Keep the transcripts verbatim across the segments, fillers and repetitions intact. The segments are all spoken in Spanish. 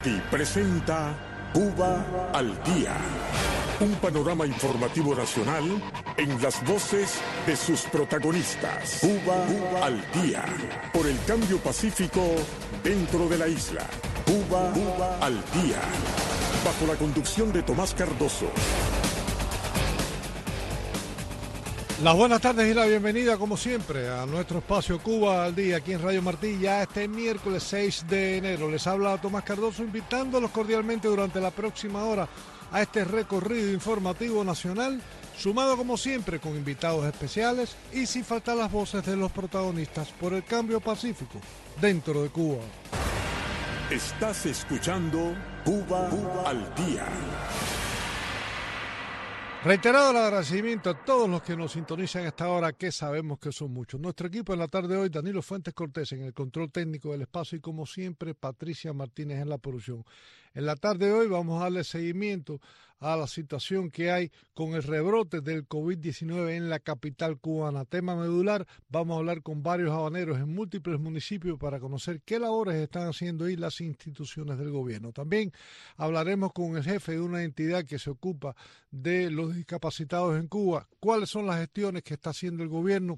Y presenta Cuba al Día, un panorama informativo nacional en las voces de sus protagonistas. Cuba, Cuba al Día, por el cambio pacífico dentro de la isla. Cuba, Cuba al Día, bajo la conducción de Tomás Cardoso. Las buenas tardes y la bienvenida, como siempre, a nuestro espacio Cuba al Día, aquí en Radio Martí, ya este miércoles seis de enero. Les habla Tomás Cardoso, invitándolos cordialmente durante la próxima hora a este recorrido informativo nacional, sumado como siempre con invitados especiales y sin faltar las voces de los protagonistas por el cambio pacífico dentro de Cuba. Estás escuchando Cuba, Cuba al Día. Reiterado el agradecimiento a todos los que nos sintonizan a esta hora, que sabemos que son muchos. Nuestro equipo en la tarde de hoy, Danilo Fuentes Cortés en el control técnico del espacio y como siempre, Patricia Martínez en la producción. En la tarde de hoy vamos a darle seguimiento a la situación que hay con el rebrote del COVID diecinueve en la capital cubana. Tema medular, vamos a hablar con varios habaneros en múltiples municipios para conocer qué labores están haciendo ahí las instituciones del gobierno. También hablaremos con el jefe de una entidad que se ocupa de los discapacitados en Cuba, cuáles son las gestiones que está haciendo el gobierno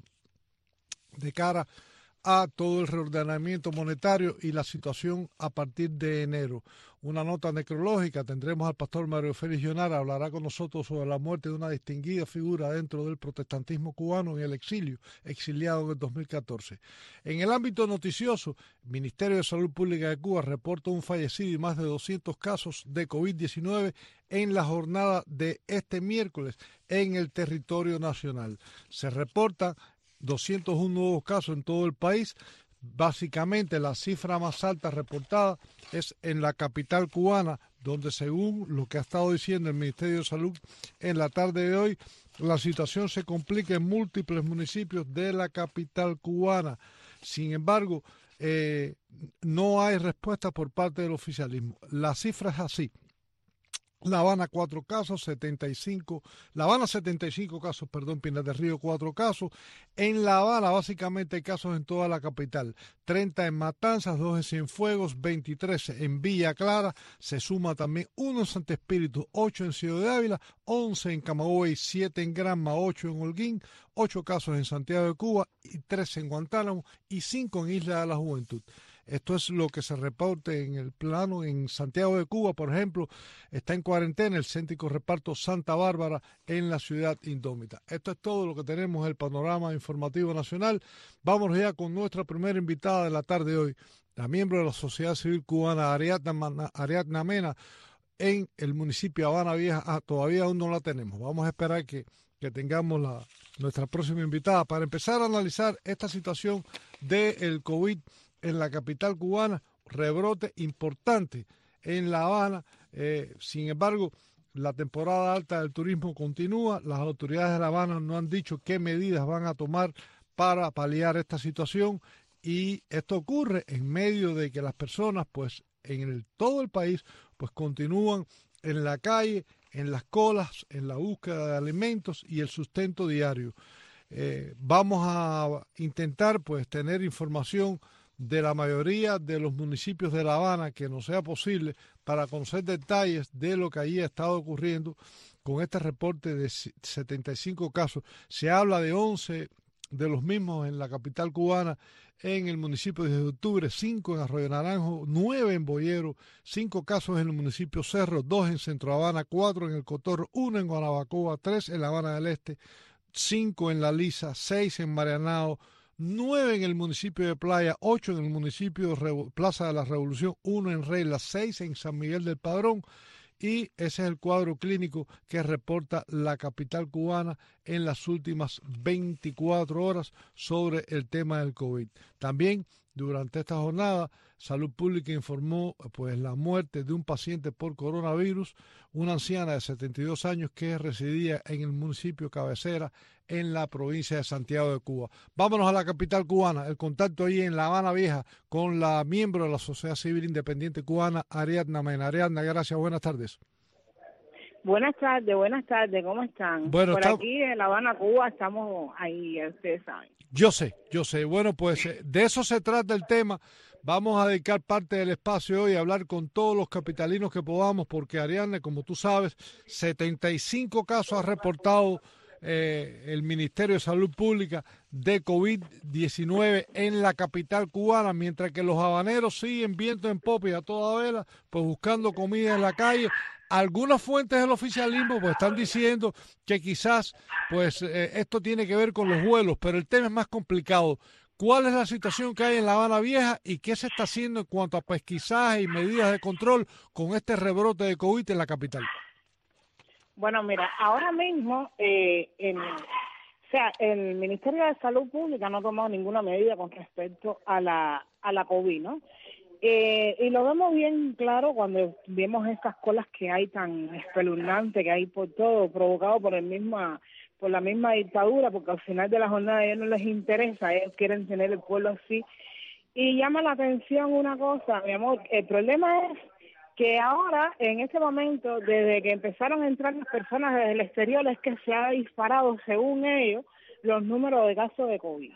de cara a todo el reordenamiento monetario y la situación a partir de enero. Una nota necrológica, tendremos al pastor Mario Félix Llonara, hablará con nosotros sobre la muerte de una distinguida figura dentro del protestantismo cubano en el exilio, exiliado en el dos mil catorce. En el ámbito noticioso, el Ministerio de Salud Pública de Cuba reporta un fallecido y más de doscientos casos de COVID diecinueve en la jornada de este miércoles en el territorio nacional. Se reporta doscientos uno nuevos casos en todo el país. Básicamente la cifra más alta reportada es en la capital cubana, donde según lo que ha estado diciendo el Ministerio de Salud en la tarde de hoy, la situación se complica en múltiples municipios de la capital cubana. Sin embargo, eh, no hay respuesta por parte del oficialismo. La cifra es así: La Habana cuatro casos, setenta y cinco, La Habana setenta y cinco casos, perdón, Pinar del Río cuatro casos. En La Habana básicamente hay casos en toda la capital, treinta en Matanzas, dos en Cienfuegos, veintitrés en Villa Clara, se suma también uno en Santo Espíritu, ocho en Ciudad de Ávila, once en Camagüey, siete en Granma, ocho en Holguín, ocho casos en Santiago de Cuba, y tres en Guantánamo y cinco en Isla de la Juventud. Esto es lo que se reporte en el plano. En Santiago de Cuba, por ejemplo, está en cuarentena el céntrico reparto Santa Bárbara en la ciudad indómita. Esto es todo lo que tenemos en el panorama informativo nacional. Vamos ya con nuestra primera invitada de la tarde de hoy, la miembro de la sociedad civil cubana, Ariadna, Ariadna Mena, en el municipio de Habana Vieja. Ah, todavía aún no la tenemos. Vamos a esperar que, que tengamos la, nuestra próxima invitada para empezar a analizar esta situación del COVID en la capital cubana, rebrote importante en La Habana. Eh, sin embargo, la temporada alta del turismo continúa. Las autoridades de La Habana no han dicho qué medidas van a tomar para paliar esta situación, y esto ocurre en medio de que las personas, pues, en el, todo el país, pues continúan en la calle, en las colas, en la búsqueda de alimentos y el sustento diario. Eh, vamos a intentar, pues, tener información de la mayoría de los municipios de La Habana que nos sea posible para conocer detalles de lo que allí ha estado ocurriendo con este reporte de setenta y cinco casos. Se habla de once de los mismos en la capital cubana, en el municipio de Octubre, cinco en Arroyo Naranjo, nueve en Boyero, cinco casos en el municipio Cerro, dos en Centro Habana, cuatro en El Cotorro, uno en Guanabacoa, tres en La Habana del Este, cinco en La Lisa, seis en Marianao, nueve en el municipio de Playa, ocho en el municipio de Revo- Plaza de la Revolución, uno en Regla, seis en San Miguel del Padrón, y ese es el cuadro clínico que reporta la capital cubana en las últimas veinticuatro horas sobre el tema del COVID. También durante esta jornada, Salud Pública informó pues la muerte de un paciente por coronavirus, una anciana de setenta y dos años que residía en el municipio cabecera en la provincia de Santiago de Cuba. Vámonos a la capital cubana, el contacto ahí en La Habana Vieja con la miembro de la Sociedad Civil Independiente Cubana, Ariadna Mena. Ariadna, gracias, buenas tardes. Buenas tardes, buenas tardes, ¿cómo están? Bueno, Por está... aquí en La Habana, Cuba, estamos ahí, ustedes saben. Yo sé, yo sé. Bueno, pues de eso se trata el tema. Vamos a dedicar parte del espacio hoy a hablar con todos los capitalinos que podamos, porque Ariadne, como tú sabes, setenta y cinco casos ha reportado eh, el Ministerio de Salud Pública de COVID diecinueve en la capital cubana, mientras que los habaneros siguen viento en popa y a toda vela, pues buscando comida en la calle. Algunas fuentes del oficialismo pues están diciendo que quizás pues eh, esto tiene que ver con los vuelos, pero el tema es más complicado. ¿Cuál es la situación que hay en La Habana Vieja y qué se está haciendo en cuanto a pesquisaje y medidas de control con este rebrote de COVID en la capital? Bueno, mira, ahora mismo eh, el, o sea, el Ministerio de Salud Pública no ha tomado ninguna medida con respecto a la a la COVID, ¿no? Eh, y lo vemos bien claro cuando vemos estas colas que hay tan espeluznantes que hay por todo, provocado por el misma por la misma dictadura, porque al final de la jornada a ellos no les interesa, ellos quieren tener el pueblo así. Y llama la atención una cosa, mi amor, el problema es que ahora, en este momento, desde que empezaron a entrar las personas desde el exterior, es que se ha disparado, según ellos, los números de casos de COVID.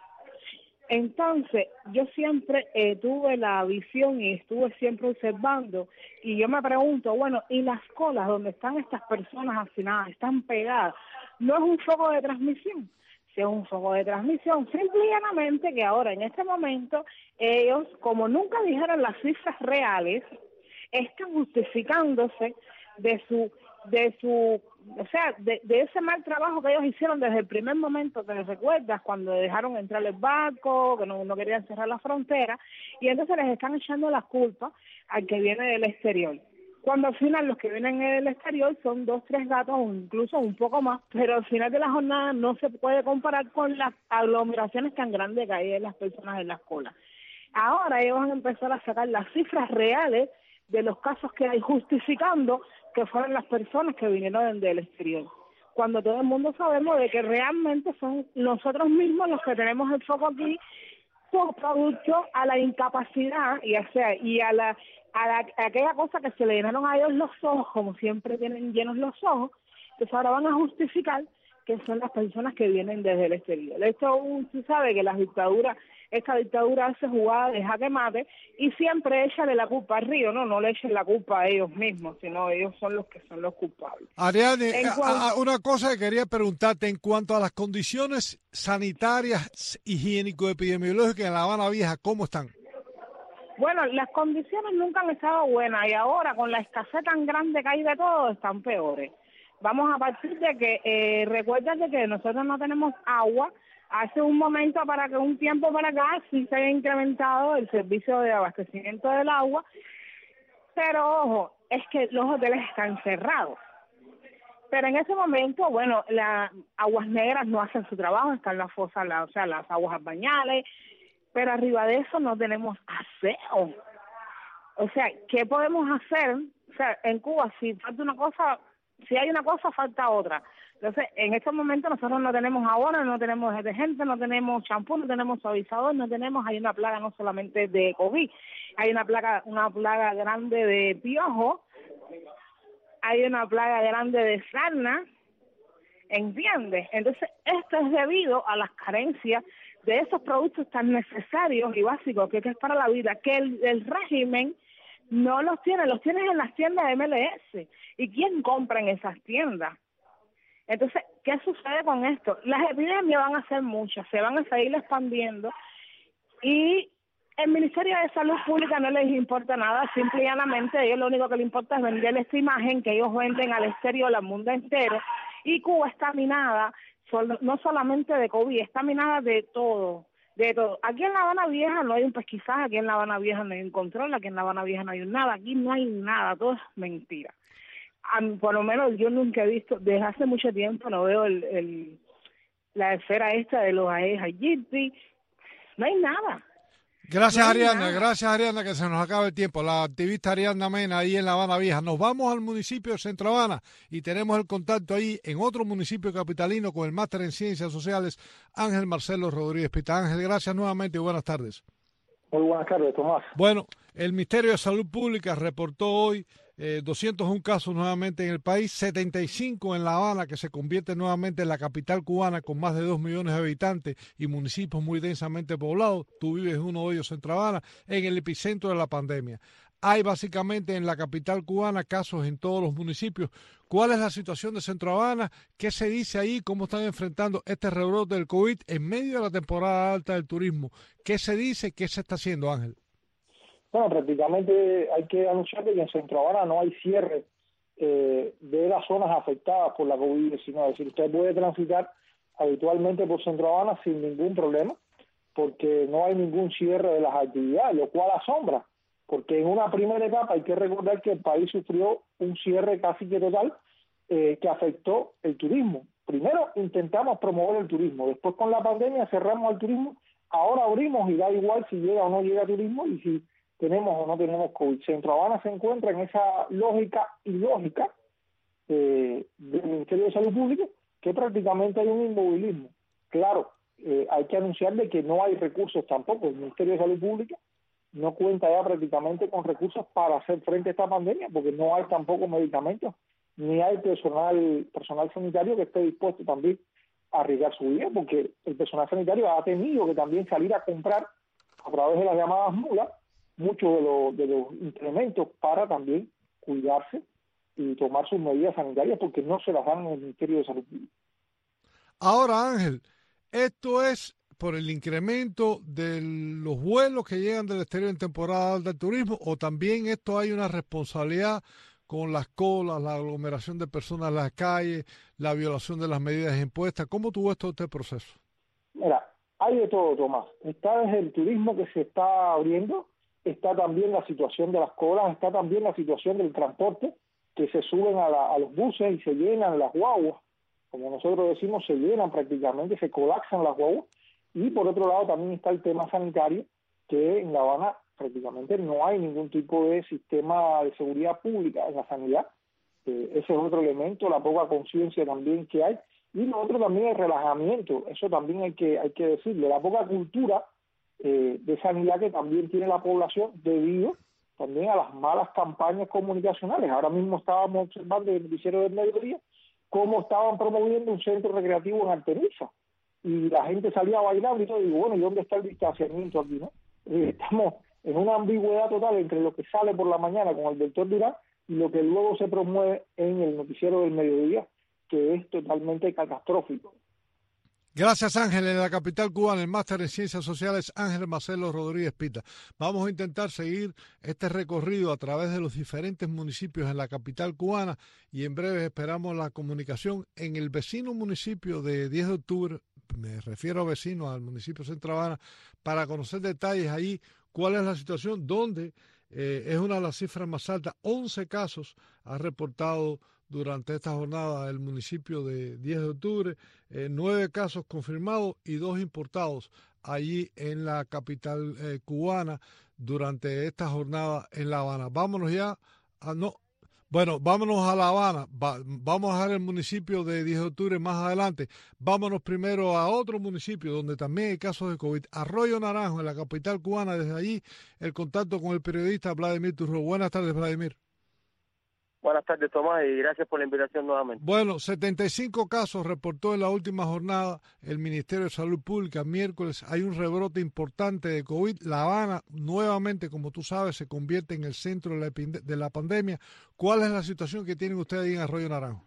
Entonces, yo siempre eh, tuve la visión y estuve siempre observando, y yo me pregunto, bueno, ¿y las colas donde están estas personas hacinadas, están pegadas? ¿No es un foco de transmisión? Si es un foco de transmisión, simplemente que ahora, en este momento, ellos, como nunca dijeron las cifras reales, están justificándose de su, de su, o sea, de, de ese mal trabajo que ellos hicieron desde el primer momento, que les recuerdas, cuando dejaron entrar el barco, que no, no querían cerrar la frontera, y entonces les están echando la culpa al que viene del exterior. Cuando al final los que vienen del exterior son dos, tres gatos, o incluso un poco más, pero al final de la jornada no se puede comparar con las aglomeraciones tan grandes que hay de las personas en las colas. Ahora ellos van a empezar a sacar las cifras reales de los casos que hay, justificando que fueron las personas que vinieron del exterior, cuando todo el mundo sabemos de que realmente son nosotros mismos los que tenemos el foco aquí por producto a la incapacidad y, o sea, y a la a, la, a aquella cosa que se le llenaron a ellos los ojos, como siempre tienen llenos los ojos, pues ahora van a justificar que son las personas que vienen desde el exterior. Esto, tú sabes que las dictaduras, esta dictadura hace jugada de jaque mate y siempre échale la culpa al río, no, no le echen la culpa a ellos mismos, sino ellos son los que son los culpables. Ariadne, cuanto... a, a una cosa que quería preguntarte en cuanto a las condiciones sanitarias, higiénico-epidemiológicas en La Habana Vieja, ¿cómo están? Bueno, las condiciones nunca han estado buenas y ahora con la escasez tan grande que hay de todo, están peores. Vamos a partir de que, eh, recuérdate que nosotros no tenemos agua. Hace un momento para que un tiempo para acá sí se haya incrementado el servicio de abastecimiento del agua, pero ojo, es que los hoteles están cerrados. Pero en ese momento, bueno, las aguas negras no hacen su trabajo, están las fosas, la, o sea, las aguas bañales, pero arriba de eso no tenemos aseo. O sea, ¿qué podemos hacer? O sea, en Cuba si falta una cosa, si hay una cosa, falta otra. Entonces, en estos momentos nosotros no tenemos jabón, no tenemos detergente, no tenemos champú, no tenemos suavizador, no tenemos, hay una plaga no solamente de COVID, hay una plaga, una plaga grande de piojo, hay una plaga grande de sarna, ¿entiendes? Entonces, esto es debido a las carencias de esos productos tan necesarios y básicos que, que es para la vida, que el, el régimen no los tiene, los tiene en las tiendas de M L S. ¿Y quién compra en esas tiendas? Entonces, ¿qué sucede con esto? Las epidemias van a ser muchas, se van a seguir expandiendo y el Ministerio de Salud Pública no les importa nada, simple y llanamente a ellos lo único que les importa es vender esta imagen que ellos venden al exterior, al mundo entero, y Cuba está minada, no solamente de COVID, está minada de todo, de todo. Aquí en La Habana Vieja no hay un pesquisaje, aquí en La Habana Vieja no hay un control, aquí en La Habana Vieja no hay nada, aquí no hay nada, todo es mentira. A mí, por lo menos yo nunca he visto, desde hace mucho tiempo no veo el, el la esfera esta de los Aedes no hay nada. Gracias, no Ariadna, nada. gracias, Ariadna, que se nos acaba el tiempo. La activista Ariadna Mena ahí en La Habana Vieja. Nos vamos al municipio de Centro Habana y tenemos el contacto ahí en otro municipio capitalino con el máster en Ciencias Sociales, Ángel Marcelo Rodríguez Pita. Ángel, gracias nuevamente y buenas tardes. Muy buenas tardes, Tomás. Bueno, El Ministerio de Salud Pública reportó hoy eh, doscientos uno casos nuevamente en el país, setenta y cinco en La Habana, que se convierte nuevamente en la capital cubana con más de dos millones de habitantes y municipios muy densamente poblados. Tú vives en uno de ellos, Centro Habana, en el epicentro de la pandemia. Hay básicamente en la capital cubana casos en todos los municipios. ¿Cuál es la situación de Centro Habana? ¿Qué se dice ahí? ¿Cómo están enfrentando este rebrote del COVID en medio de la temporada alta del turismo? ¿Qué se dice? ¿Qué se está haciendo, Ángel? Bueno, prácticamente hay que anunciar que en Centro Habana no hay cierre eh, de las zonas afectadas por la COVID diecinueve. Es decir, usted puede transitar habitualmente por Centro Habana sin ningún problema, porque no hay ningún cierre de las actividades, lo cual asombra, porque en una primera etapa hay que recordar que el país sufrió un cierre casi que total eh, que afectó el turismo. Primero intentamos promover el turismo, después con la pandemia cerramos el turismo, ahora abrimos y da igual si llega o no llega turismo y si tenemos o no tenemos COVID. Centro Habana se encuentra en esa lógica ilógica eh, del Ministerio de Salud Pública, que prácticamente hay un inmovilismo. Claro, eh, hay que anunciar de que no hay recursos tampoco. El Ministerio de Salud Pública no cuenta ya prácticamente con recursos para hacer frente a esta pandemia, porque no hay tampoco medicamentos, ni hay personal personal sanitario que esté dispuesto también a arriesgar su vida, porque el personal sanitario ha tenido que también salir a comprar a través de las llamadas mulas muchos de, lo, de los incrementos para también cuidarse y tomar sus medidas sanitarias, porque no se las dan en el Ministerio de Salud Pública. Ahora, Ángel, esto es por el incremento de los vuelos que llegan del exterior en temporada alta del turismo, o también esto hay una responsabilidad con las colas, la aglomeración de personas en las calles, la violación de las medidas impuestas. ¿Cómo tú ves todo este proceso? Mira, hay de todo, Tomás. Está desde el turismo que se está abriendo, está también la situación de las colas, está también la situación del transporte, que se suben a, la, a los buses y se llenan las guaguas, como nosotros decimos, se llenan prácticamente, se colapsan las guaguas, y por otro lado también está el tema sanitario, que en La Habana prácticamente no hay ningún tipo de sistema de seguridad pública en la sanidad. Eh, ese es otro elemento, la poca conciencia también que hay, y lo otro también el relajamiento, eso también hay que, hay que decirlo, la poca cultura Eh, de sanidad que también tiene la población debido también a las malas campañas comunicacionales. Ahora mismo estábamos observando en el noticiero del mediodía cómo estaban promoviendo un centro recreativo en Artemisa y la gente salía bailando y todo, y digo, bueno, ¿y dónde está el distanciamiento aquí, no? Eh, estamos en una ambigüedad total entre lo que sale por la mañana con el doctor Durán y lo que luego se promueve en el noticiero del mediodía, que es totalmente catastrófico. Gracias, Ángel. En la capital cubana, el máster en Ciencias Sociales, Ángel Marcelo Rodríguez Pita. Vamos a intentar seguir este recorrido a través de los diferentes municipios en la capital cubana y en breve esperamos la comunicación en el vecino municipio de diez de octubre, me refiero a vecino al municipio de Centro Habana, para conocer detalles ahí, cuál es la situación, donde eh, es una de las cifras más altas, once casos ha reportado durante esta jornada el municipio de diez de octubre, eh, nueve casos confirmados y dos importados allí en la capital eh, cubana durante esta jornada en La Habana. Vámonos ya a no, bueno, vámonos a La Habana, Va, vamos a dejar el municipio de diez de octubre más adelante, vámonos primero a otro municipio donde también hay casos de COVID, Arroyo Naranjo, en la capital cubana. Desde allí el contacto con el periodista Vladimir Turro. Buenas tardes, Vladimir. Buenas tardes, Tomás, y gracias por la invitación nuevamente. Bueno, setenta y cinco casos reportó en la última jornada el Ministerio de Salud Pública. Miércoles hay un rebrote importante de COVID. La Habana, nuevamente, como tú sabes, se convierte en el centro de la, de la pandemia. ¿Cuál es la situación que tienen ustedes ahí en Arroyo Naranjo?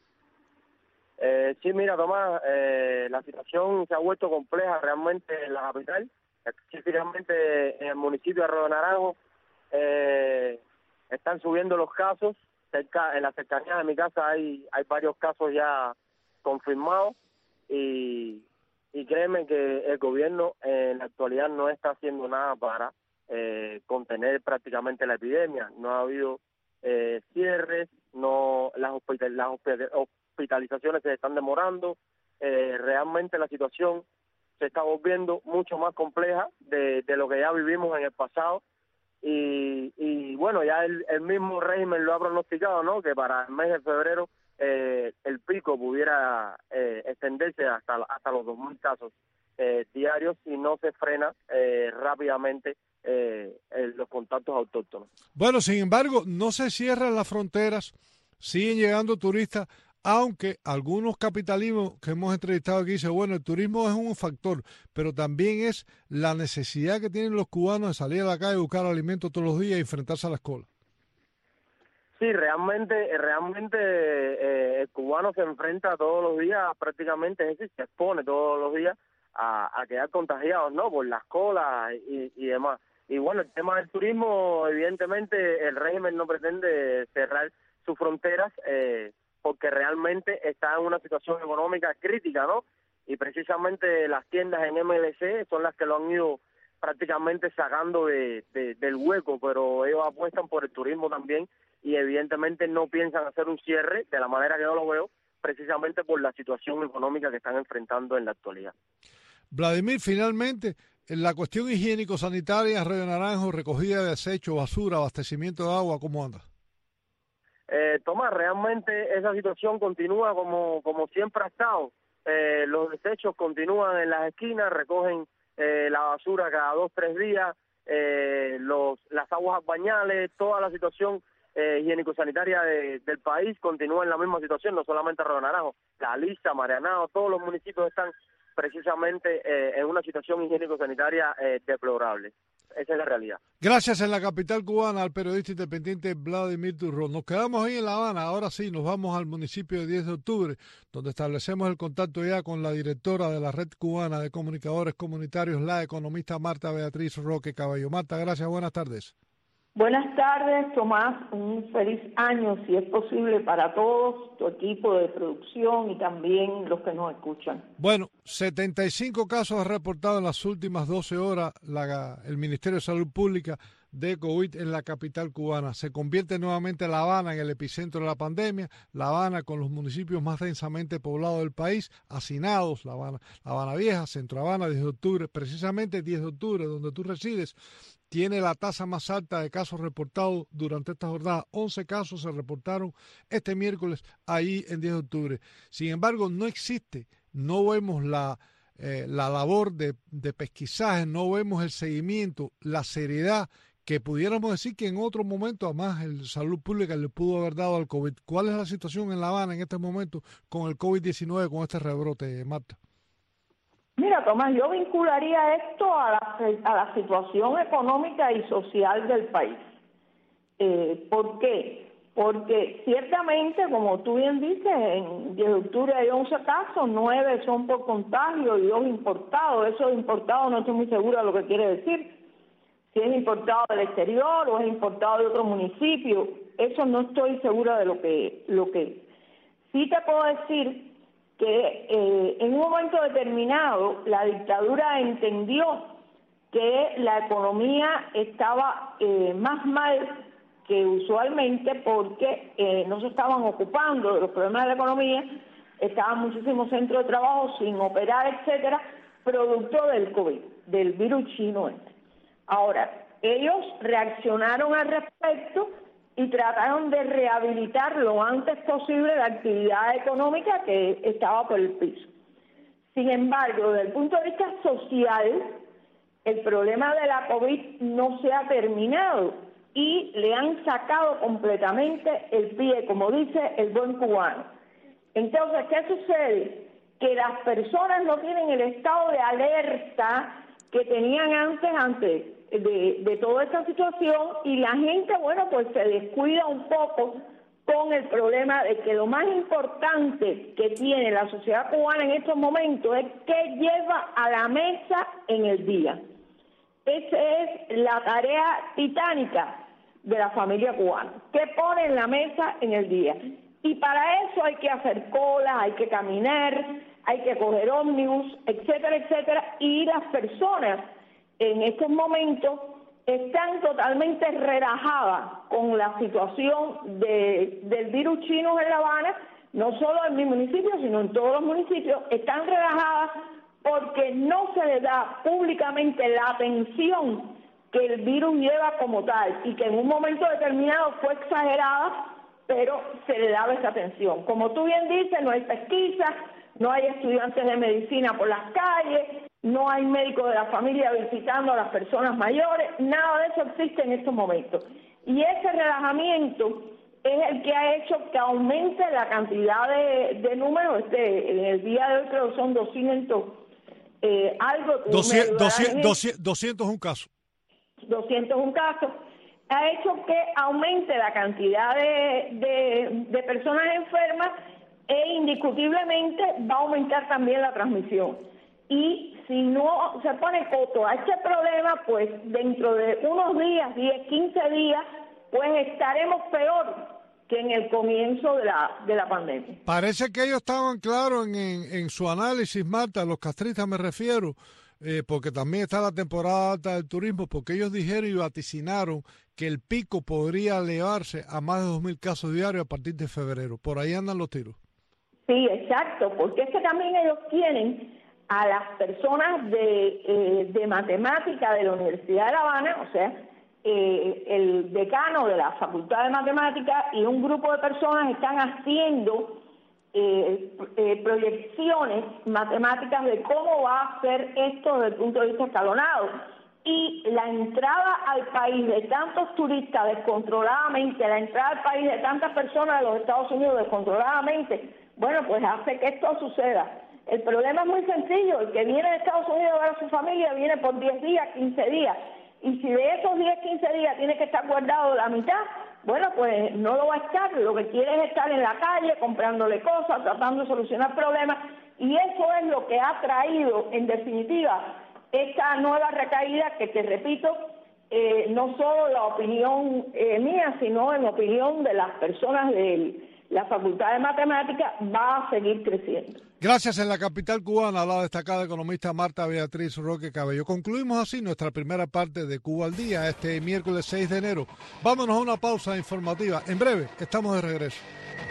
Eh, sí, mira, Tomás, eh, la situación se ha vuelto compleja realmente en la capital, específicamente en el municipio de Arroyo Naranjo. Eh, están subiendo los casos. Cerca, en la cercanía de mi casa hay hay varios casos ya confirmados y, y créeme que el gobierno en la actualidad no está haciendo nada para eh, contener prácticamente la epidemia. No ha habido eh, cierres, no las, hospital, las hospitalizaciones se están demorando. Eh, realmente la situación se está volviendo mucho más compleja de, de lo que ya vivimos en el pasado. Y, y bueno, ya el, el mismo régimen lo ha pronosticado, ¿no? Que para el mes de febrero eh, el pico pudiera eh, extenderse hasta hasta los dos mil casos eh, diarios si no se frena eh, rápidamente eh, eh, los contactos autóctonos. Bueno, sin embargo, no se cierran las fronteras, siguen llegando turistas, aunque algunos capitalismos que hemos entrevistado aquí dicen, bueno, el turismo es un factor, pero también es la necesidad que tienen los cubanos de salir a la calle, buscar alimento todos los días y enfrentarse a las colas. Sí, realmente, realmente eh, el cubano se enfrenta todos los días, prácticamente, es decir, se expone todos los días a, a quedar contagiados, ¿no? Por las colas y, y demás. Y bueno, el tema del turismo, evidentemente, el régimen no pretende cerrar sus fronteras eh, porque realmente está en una situación económica crítica, ¿no? Y precisamente las tiendas en M L C son las que lo han ido prácticamente sacando de, de, del hueco, pero ellos apuestan por el turismo también y evidentemente no piensan hacer un cierre de la manera que yo lo veo, precisamente por la situación económica que están enfrentando en la actualidad. Vladimir, finalmente, en la cuestión higiénico-sanitaria, Río Naranjo, recogida de desechos, basura, abastecimiento de agua, ¿cómo anda? Eh, Tomás, realmente esa situación continúa como, como siempre ha estado. Eh, los desechos continúan en las esquinas, recogen eh, la basura cada dos, tres días, eh, los, las aguas bañales, toda la situación eh, higiénico-sanitaria de, del país continúa en la misma situación, no solamente Río Naranjo, La Lisa, Marianao, todos los municipios están precisamente eh, en una situación higiénico-sanitaria eh, deplorable. Esa es la realidad. Gracias en la capital cubana al periodista independiente Vladimir Turrón. Nos quedamos ahí en La Habana, ahora sí, nos vamos al municipio de diez de octubre, donde establecemos el contacto ya con la directora de la Red Cubana de Comunicadores Comunitarios, la economista Marta Beatriz Roque Cabello. Marta, gracias, buenas tardes. Buenas tardes, Tomás, un feliz año, si es posible, para todos, tu equipo de producción y también los que nos escuchan. Bueno, setenta y cinco casos reportados en las últimas doce horas la, el Ministerio de Salud Pública de COVID en la capital cubana. Se convierte nuevamente La Habana en el epicentro de la pandemia. La Habana con los municipios más densamente poblados del país, hacinados, La Habana, La Habana Vieja, Centro Habana, diez de octubre, precisamente diez de octubre, donde tú resides, tiene la tasa más alta de casos reportados durante esta jornada. once casos se reportaron este miércoles ahí en diez de octubre. Sin embargo, no existe, no vemos la, eh, la labor de, de pesquisaje, no vemos el seguimiento, la seriedad que pudiéramos decir que en otro momento, además, el Salud Pública le pudo haber dado al COVID. ¿Cuál es la situación en La Habana en este momento con el COVID diecinueve, con este rebrote, Marta? Mira, Tomás, yo vincularía esto a la, a la situación económica y social del país. Eh, ¿Por qué? Porque ciertamente, como tú bien dices, en diez de octubre hay once casos, nueve son por contagio y dos importados. Eso de importado no estoy muy segura de lo que quiere decir. Si es importado del exterior o es importado de otro municipio, eso no estoy segura de lo que lo que es. Sí te puedo decir que eh, en un momento determinado la dictadura entendió que la economía estaba eh, más mal que usualmente porque eh, no se estaban ocupando de los problemas de la economía, estaban muchísimos centros de trabajo sin operar, etcétera, producto del COVID, del virus chino este. Ahora, ellos reaccionaron al respecto y trataron de rehabilitar lo antes posible la actividad económica que estaba por el piso. Sin embargo, desde el punto de vista social, el problema de la COVID no se ha terminado y le han sacado completamente el pie, como dice el buen cubano. Entonces, ¿qué sucede? Que las personas no tienen el estado de alerta que tenían antes, antes de, de toda esta situación, y la gente, bueno, pues se descuida un poco con el problema de que lo más importante que tiene la sociedad cubana en estos momentos es qué lleva a la mesa en el día. Esa es la tarea titánica de la familia cubana, qué pone en la mesa en el día. Y para eso hay que hacer colas, hay que caminar, hay que coger ómnibus, etcétera, etcétera, y las personas en estos momentos están totalmente relajadas con la situación de, del virus chino en La Habana, no solo en mi municipio, sino en todos los municipios, están relajadas porque no se les da públicamente la atención que el virus lleva como tal y que en un momento determinado fue exagerada, pero se le daba esa atención. Como tú bien dices, no hay pesquisa, no hay estudiantes de medicina por las calles, no hay médico de la familia visitando a las personas mayores, nada de eso existe en estos momentos. Y ese relajamiento es el que ha hecho que aumente la cantidad de, de números. Este, en el día de hoy creo que son doscientos, eh, algo. doscientos, doscientos, doscientos, doscientos un caso. doscientos un casos. Ha hecho que aumente la cantidad de, de, de personas enfermas e indiscutiblemente va a aumentar también la transmisión. Y si no se pone coto a este problema, pues dentro de unos días, diez, quince días, pues estaremos peor que en el comienzo de la de la pandemia. Parece que ellos estaban claros en, en, en su análisis, Marta, los castristas me refiero, eh, porque también está la temporada alta del turismo, porque ellos dijeron y vaticinaron que el pico podría elevarse a más de dos mil casos diarios a partir de febrero. Por ahí andan los tiros. Sí, exacto, porque es que también ellos tienen a las personas de, eh, de matemática de la Universidad de La Habana, o sea, eh, el decano de la Facultad de Matemáticas y un grupo de personas están haciendo eh, eh, proyecciones matemáticas de cómo va a ser esto desde el punto de vista escalonado. Y la entrada al país de tantos turistas descontroladamente, la entrada al país de tantas personas de los Estados Unidos descontroladamente, bueno, pues hace que esto suceda. El problema es muy sencillo, el que viene de Estados Unidos a ver a su familia viene por diez días, quince días, y si de esos diez, quince días tiene que estar guardado la mitad, bueno, pues no lo va a estar, lo que quiere es estar en la calle comprándole cosas, tratando de solucionar problemas, y eso es lo que ha traído, en definitiva, esta nueva recaída que, te repito, eh, no solo la opinión eh, mía, sino en la opinión de las personas de la Facultad de Matemáticas, va a seguir creciendo. Gracias. En la capital cubana, la destacada economista Marta Beatriz Roque Cabello. Concluimos así nuestra primera parte de Cuba al Día, este miércoles seis de enero. Vámonos a una pausa informativa. En breve, estamos de regreso.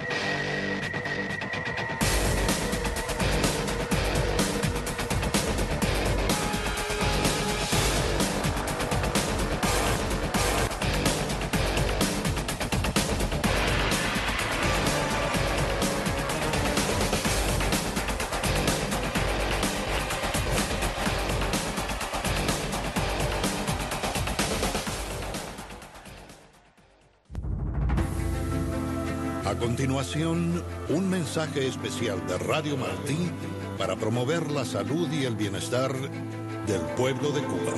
A continuación, un mensaje especial de Radio Martí para promover la salud y el bienestar del pueblo de Cuba.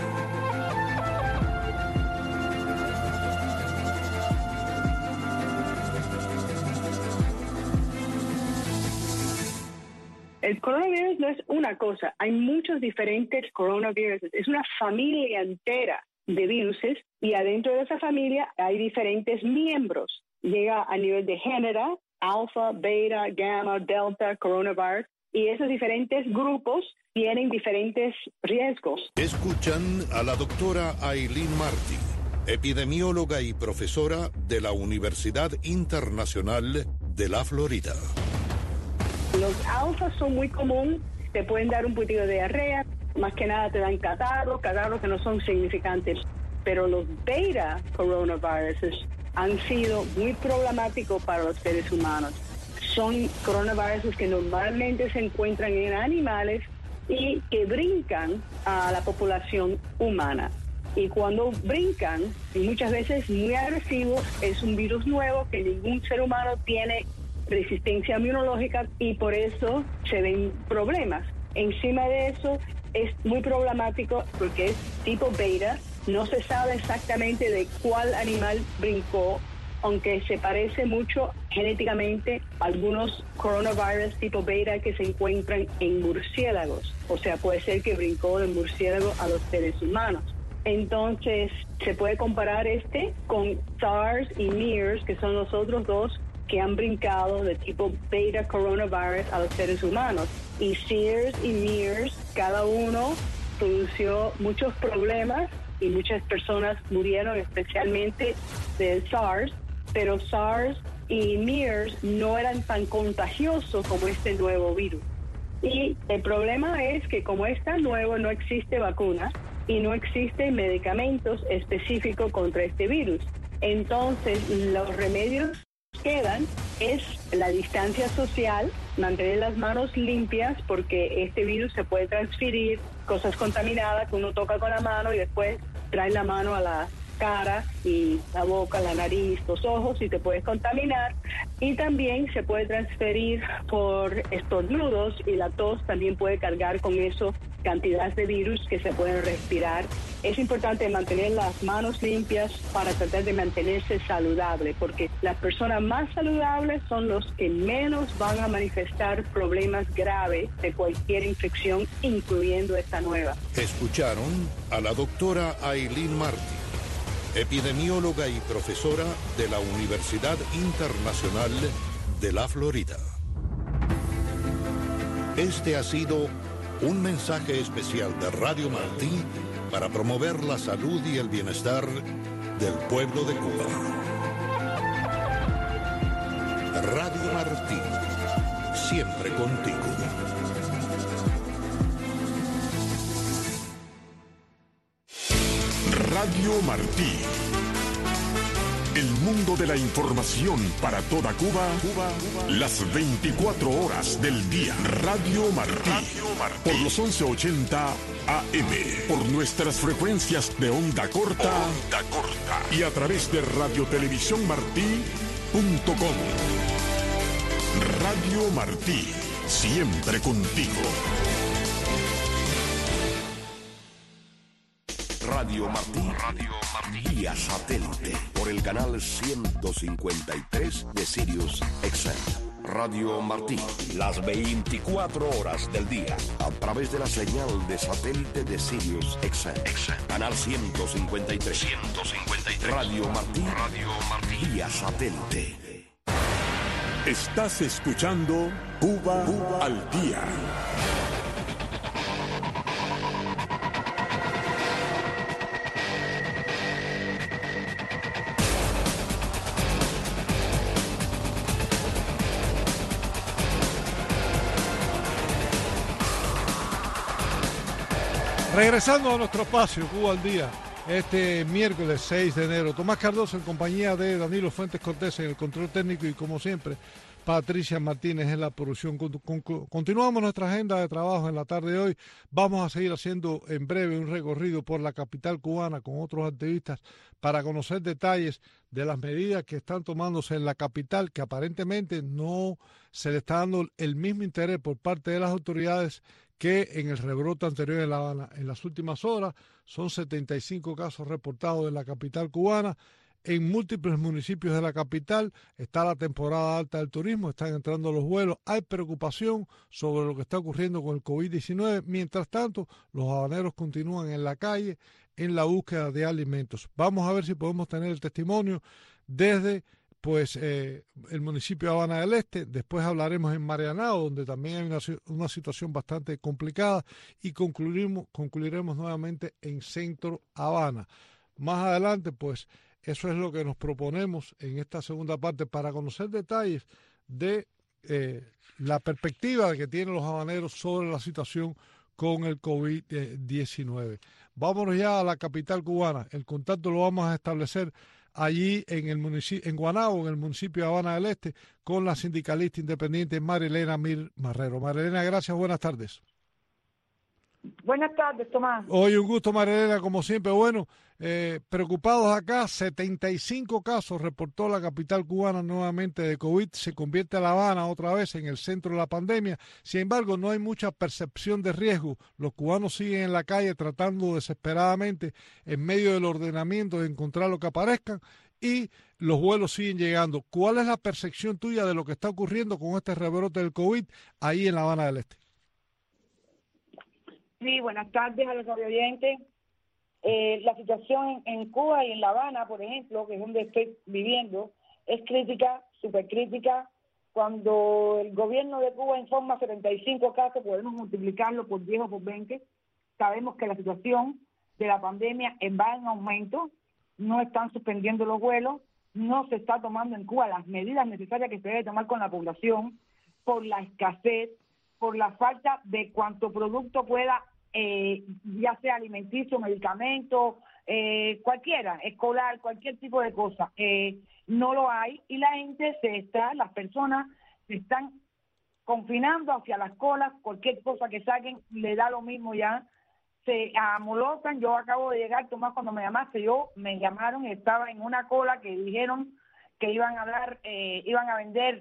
El coronavirus no es una cosa, hay muchos diferentes coronavirus, es una familia entera de viruses y adentro de esa familia hay diferentes miembros. Llega a nivel de género, alfa, beta, gamma, delta, coronavirus, y esos diferentes grupos tienen diferentes riesgos. Escuchan a la doctora Aileen Martí, epidemióloga y profesora de la Universidad Internacional de la Florida. Los alfas son muy comunes, te pueden dar un poquito de diarrea, más que nada te dan catarro, catarro que no son significantes, pero los beta coronaviruses han sido muy problemáticos para los seres humanos. Son coronavirus que normalmente se encuentran en animales y que brincan a la población humana. Y cuando brincan, y muchas veces muy agresivos, es un virus nuevo que ningún ser humano tiene resistencia inmunológica y por eso se ven problemas. Encima de eso, es muy problemático porque es tipo beta. No se sabe exactamente de cuál animal brincó, aunque se parece mucho genéticamente a algunos coronavirus tipo beta que se encuentran en murciélagos. O sea, puede ser que brincó de murciélago a los seres humanos. Entonces, se puede comparar este con SARS y MERS, que son los otros dos que han brincado de tipo beta coronavirus a los seres humanos. Y SARS y MERS, cada uno produjo muchos problemas y muchas personas murieron, especialmente de SARS, pero SARS y MERS no eran tan contagiosos como este nuevo virus. Y el problema es que como es tan nuevo, no existe vacuna y no existen medicamentos específicos contra este virus. Entonces, los remedios quedan es la distancia social, mantener las manos limpias, porque este virus se puede transferir, cosas contaminadas que uno toca con la mano y después trae la mano a la cara y la boca, la nariz, los ojos y te puedes contaminar. Y también se puede transferir por estornudos y la tos también puede cargar con eso cantidades de virus que se pueden respirar. Es importante mantener las manos limpias para tratar de mantenerse saludable, porque las personas más saludables son los que menos van a manifestar problemas graves de cualquier infección, incluyendo esta nueva. Escucharon a la doctora Aileen Martí, epidemióloga y profesora de la Universidad Internacional de la Florida. Este ha sido un mensaje especial de Radio Martí para promover la salud y el bienestar del pueblo de Cuba. Radio Martí, siempre contigo. Radio Martí. El mundo de la información para toda Cuba, Cuba, las veinticuatro horas del día. Radio Martí. Radio Martí. Por los once ochenta A M. Por nuestras frecuencias de onda corta. Onda corta. Y a través de radiotelevisiónmartí punto com. Radio Martí. Siempre contigo. Radio Martí, Radio Martí, vía satélite, por el canal ciento cincuenta y tres de Sirius X M. Radio Martí, las veinticuatro horas del día, a través de la señal de satélite de Sirius X M. Canal ciento cincuenta y tres. ciento cincuenta y tres. Radio Martí, Radio Martí, vía satélite. Estás escuchando Cuba, Cuba al día. Regresando a nuestro espacio, Cuba al día, este miércoles seis de enero. Tomás Cardoso en compañía de Danilo Fuentes Cortés en el control técnico y, como siempre, Patricia Martínez en la producción. Continuamos nuestra agenda de trabajo en la tarde de hoy. Vamos a seguir haciendo en breve un recorrido por la capital cubana con otros activistas para conocer detalles de las medidas que están tomándose en la capital, que aparentemente no se le está dando el mismo interés por parte de las autoridades que en el rebrote anterior en La Habana. En las últimas horas son setenta y cinco casos reportados en la capital cubana. En múltiples municipios de la capital está la temporada alta del turismo, están entrando los vuelos. Hay preocupación sobre lo que está ocurriendo con el COVID diecinueve. Mientras tanto, los habaneros continúan en la calle en la búsqueda de alimentos. Vamos a ver si podemos tener el testimonio desde pues eh, el municipio de Habana del Este. Después hablaremos en Marianao, donde también hay una, una situación bastante complicada, y concluiremos, concluiremos nuevamente en Centro Habana. Más adelante, pues, eso es lo que nos proponemos en esta segunda parte para conocer detalles de eh, la perspectiva que tienen los habaneros sobre la situación con el COVID diecinueve. Vámonos ya a la capital cubana. El contacto lo vamos a establecer allí en el municipio, en Guanabo, en el municipio de Habana del Este, con la sindicalista independiente Marilena Mir Marrero. Marilena, gracias, buenas tardes. Buenas tardes, Tomás. Hoy un gusto, Marilena, como siempre. Bueno, eh, preocupados acá, setenta y cinco casos reportó la capital cubana nuevamente de COVID. Se convierte a La Habana otra vez en el centro de la pandemia. Sin embargo, no hay mucha percepción de riesgo. Los cubanos siguen en la calle tratando desesperadamente, en medio del ordenamiento, de encontrar lo que aparezcan, y los vuelos siguen llegando. ¿Cuál es la percepción tuya de lo que está ocurriendo con este rebrote del COVID ahí en La Habana del Este? Sí, buenas tardes a los oyentes. Eh, la situación en, en Cuba y en La Habana, por ejemplo, que es donde estoy viviendo, es crítica, súper crítica. Cuando el gobierno de Cuba informa setenta y cinco casos, podemos multiplicarlo por diez o por veinte. Sabemos que la situación de la pandemia va en aumento, no están suspendiendo los vuelos, no se está tomando en Cuba las medidas necesarias que se debe tomar con la población por la escasez, por la falta de cuanto producto pueda, eh, ya sea alimenticio, medicamento, eh, cualquiera, escolar, cualquier tipo de cosa. Eh, no lo hay, y la gente se está, las personas se están confinando hacia las colas, cualquier cosa que saquen le da lo mismo ya, se amolotan. Yo acabo de llegar, Tomás, cuando me llamaste, yo me llamaron y estaba en una cola que dijeron que iban a dar, eh, iban a vender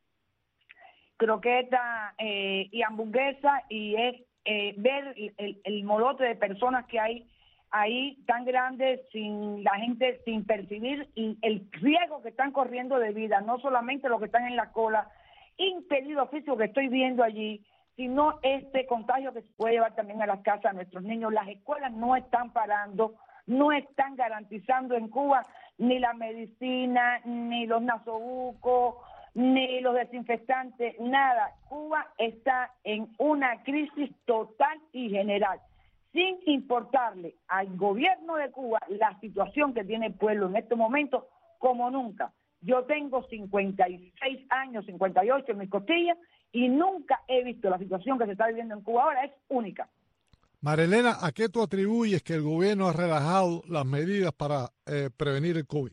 croqueta eh, y hamburguesa, y es eh, ver el, el, el molote de personas que hay ahí tan grande, sin la gente sin percibir, y el riesgo que están corriendo de vida, no solamente los que están en la cola, impedido físico que estoy viendo allí, sino este contagio que se puede llevar también a las casas de nuestros niños. Las escuelas no están parando, no están garantizando en Cuba ni la medicina, ni los nasobucos, ni los desinfectantes, nada. Cuba está en una crisis total y general, sin importarle al gobierno de Cuba la situación que tiene el pueblo en este momento, como nunca. Yo tengo cincuenta y seis años, cincuenta y ocho en mis costillas, y nunca he visto la situación que se está viviendo en Cuba ahora, es única. Marilena, ¿a qué tú atribuyes que el gobierno ha relajado las medidas para eh, prevenir el COVID?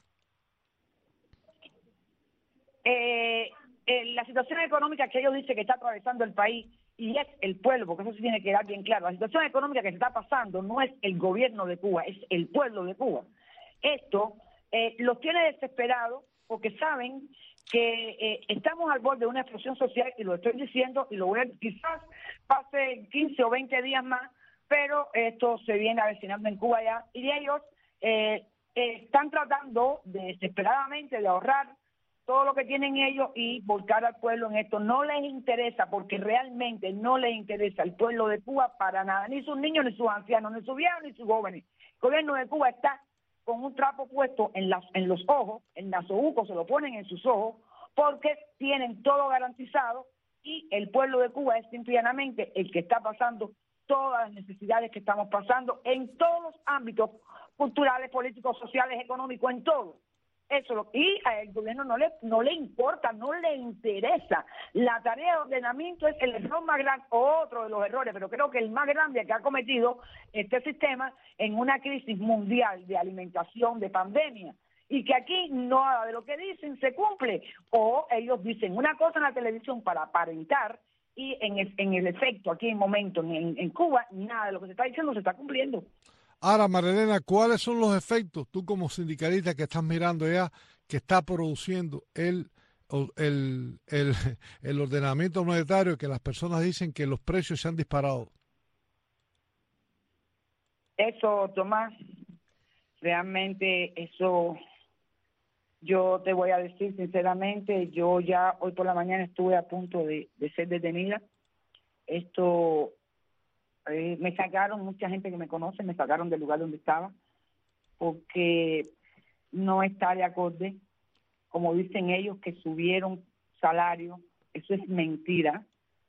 Eh, eh, la situación económica que ellos dicen que está atravesando el país, y es el pueblo, porque eso sí tiene que quedar bien claro, la situación económica que se está pasando no es el gobierno de Cuba, es el pueblo de Cuba. Esto eh, los tiene desesperados porque saben que eh, estamos al borde de una explosión social, y lo estoy diciendo, y lo voy a, quizás pase quince o veinte días más, pero esto se viene avecinando en Cuba ya, y ellos eh, eh, están tratando de, desesperadamente de ahorrar todo lo que tienen ellos y volcar al pueblo en esto. No les interesa, porque realmente no les interesa el pueblo de Cuba para nada, ni sus niños, ni sus ancianos, ni sus viejos, ni sus jóvenes. El gobierno de Cuba está con un trapo puesto en, las, en los ojos, el nasobuco se lo ponen en sus ojos, porque tienen todo garantizado, y el pueblo de Cuba es simplemente el que está pasando todas las necesidades que estamos pasando en todos los ámbitos culturales, políticos, sociales, económicos, en todo. Eso lo, y al gobierno no le no le importa, no le interesa. La tarea de ordenamiento es el error más grande, otro de los errores, pero creo que el más grande que ha cometido este sistema en una crisis mundial de alimentación, de pandemia, y que aquí nada de lo que dicen se cumple, o ellos dicen una cosa en la televisión para aparentar, y en el, en el efecto aquí en momento en, en Cuba, nada de lo que se está diciendo se está cumpliendo. Ahora, Marilena, ¿cuáles son los efectos, tú como sindicalista que estás mirando ya, que está produciendo el, el, el, el ordenamiento monetario, que las personas dicen que los precios se han disparado? Eso, Tomás, realmente eso, yo te voy a decir sinceramente, yo ya hoy por la mañana estuve a punto de, de ser detenida. Esto... Eh, me sacaron, mucha gente que me conoce, me sacaron del lugar donde estaba, porque no está de acorde, como dicen ellos, que subieron salario. Eso es mentira.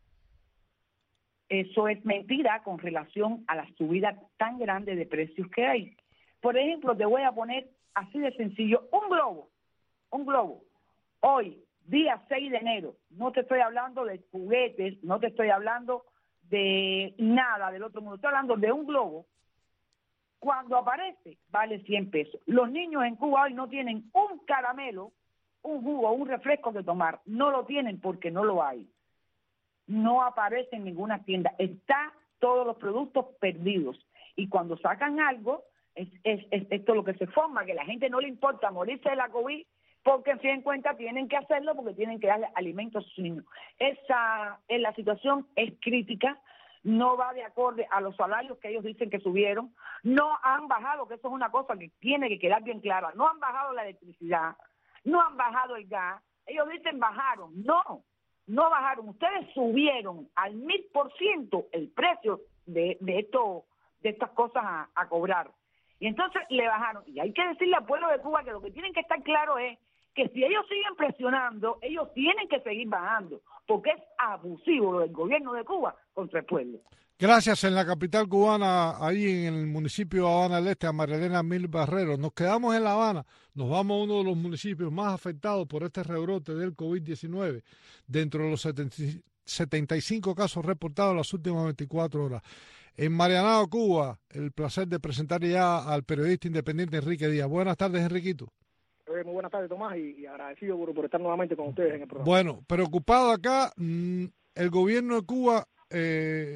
Eso es mentira con relación a la subida tan grande de precios que hay. Por ejemplo, te voy a poner así de sencillo, un globo, un globo. Hoy, día seis de enero, no te estoy hablando de juguetes, no te estoy hablando de nada del otro mundo, estoy hablando de un globo. Cuando aparece, vale cien pesos. Los niños en Cuba hoy no tienen un caramelo, un jugo, un refresco de tomar. No lo tienen porque no lo hay. No aparece en ninguna tienda. Está todos los productos perdidos. Y cuando sacan algo, es, es, es esto lo que se forma, que a la gente no le importa morirse de la COVID, porque en fin de cuentas tienen que hacerlo porque tienen que darle alimentos a sus niños. Esa, en la situación es crítica, no va de acorde a los salarios que ellos dicen que subieron, no han bajado, que eso es una cosa que tiene que quedar bien clara, no han bajado la electricidad, no han bajado el gas, ellos dicen bajaron, no, no bajaron, ustedes subieron al mil por ciento el precio de, de, esto, de estas cosas a, a cobrar. Y entonces le bajaron, y hay que decirle al pueblo de Cuba que lo que tienen que estar claro es que si ellos siguen presionando, ellos tienen que seguir bajando, porque es abusivo lo del gobierno de Cuba contra el pueblo. Gracias. En la capital cubana, ahí en el municipio de Habana del Este, a Marilena Mil Barrero. Nos quedamos en La Habana, nos vamos a uno de los municipios más afectados por este rebrote del COVID diecinueve, dentro de los setenta y cinco casos reportados en las últimas veinticuatro horas. En Marianao, Cuba, el placer de presentar ya al periodista independiente Enrique Díaz. Buenas tardes, Enriquito. Eh, muy buenas tardes, Tomás, y, y agradecido por, por estar nuevamente con ustedes en el programa. Bueno, preocupado acá, mmm, el gobierno de Cuba eh,